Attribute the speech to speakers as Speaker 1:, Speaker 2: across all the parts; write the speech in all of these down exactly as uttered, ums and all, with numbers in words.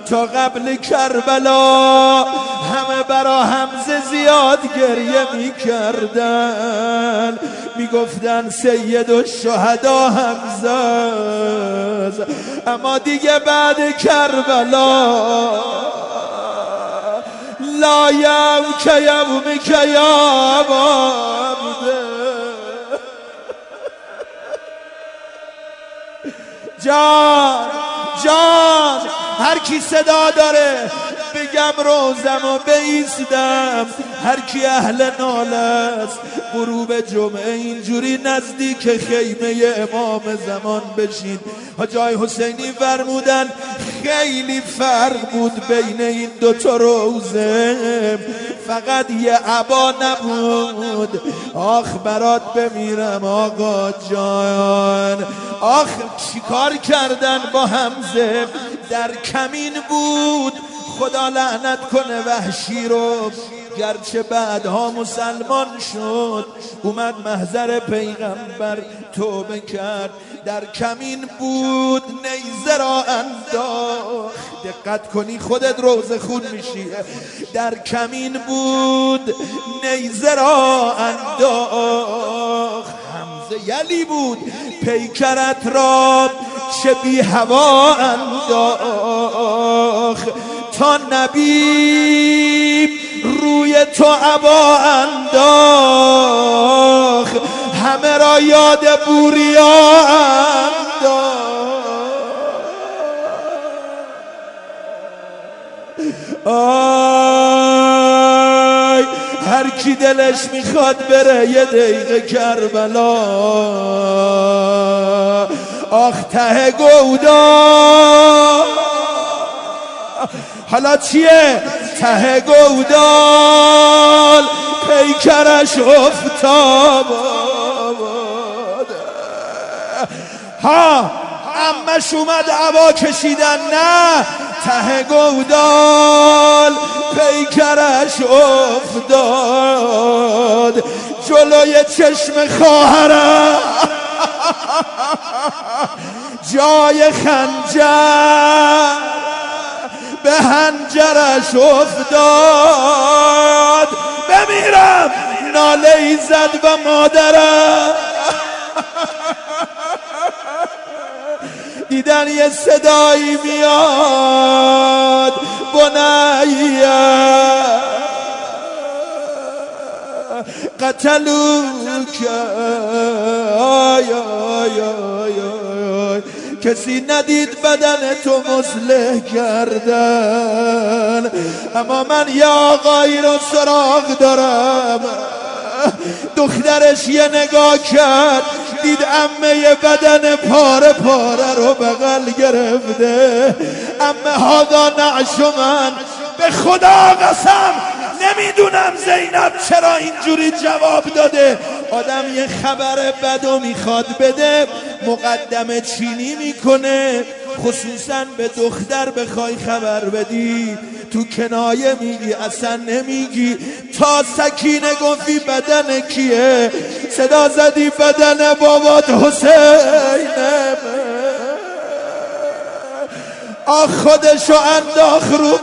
Speaker 1: تا قبل کربلا همه برا حمزه زیاد گریه می کردن، می گفتن سید الشهدا حمزه است. اما دیگه بعد کربلا لا یوم که یوم که یا بابده جان جان هر کی صدا داره بگم روزم و بیستم، هر کی اهل ناله است غروب جمعه اینجوری نزدیک خیمه امام زمان بشین. حاجی حسینی فرمودن خیلی فرق بود بین این دوتا روزه، فقط یه عبا نبود. آخ برات بمیرم آقا جان. آخ چیکار کردن با حمزه؟ در کمین بود. خدا لعنت کنه وحشی رو، گرچه بعدها مسلمان شد، اومد محضر پیغمبر توبه کرد. در کمین بود نیزه را انداخت. دقت کنی خودت روزه خون میشی. در کمین بود نیزه را انداخت. حمزه یلی بود پیکرت را چه بی هوا انداخت. تا نبی روی تو عبا انداخت، همه را یاد بوریا انداخت. آی هر کی دلش میخواد بره یه دقیقه کربلا. آخ ته گودا حالا چیه؟ ته گودال پیکرش افتاد. ها امش اومد عبا کشیدن، نه ته گودال پیکرش افتاد جلوی چشم خواهرم جای خنجر به هنجرش افتاد. بمیرم ناله ای زد و مادرم دیدن یه صدایی میاد بنیه قتلوک. آی آی آی آی کسی ندید بدن تو مصلح کردن، اما من یه آقایی رو سراغ دارم. دخترش یه نگاه کرد دید عمه بدن پاره پاره رو بغل گرفته. عمه هادا نعش من، به خدا قسم نمیدونم زینب چرا اینجوری جواب داده. آدم یه خبر بدو میخواد بده مقدمه چینی میکنه، خصوصا به دختر بخوای خبر بدی تو کنایه میگی، اصلا نمیگی. تا سکینه گفتی بدن کیه، صدا زدی بدن بابات حسینه. آخ خودشو انداخ رو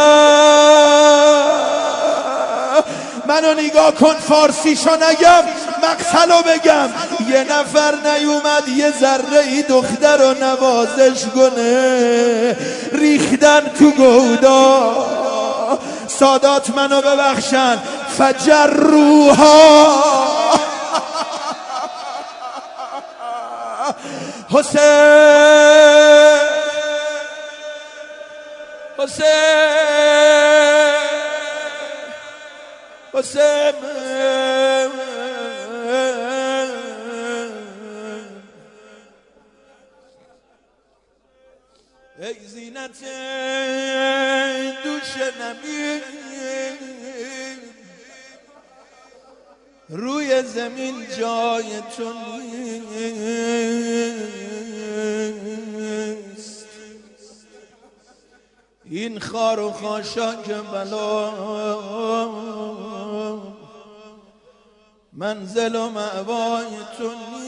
Speaker 1: بدن. منو نگاه کن فارسیشو نگم مقتلو بگم. یه نفر نیومد یه ذره ای دختر رو نوازش کنه، ریختن تو گودا. سادات منو ببخشن فجروها حسین حسین حسین ای زینت دوش نبی روی زمین جای تو نیست. این خار و خاشاک بلا منزل و مأوای تو نیست.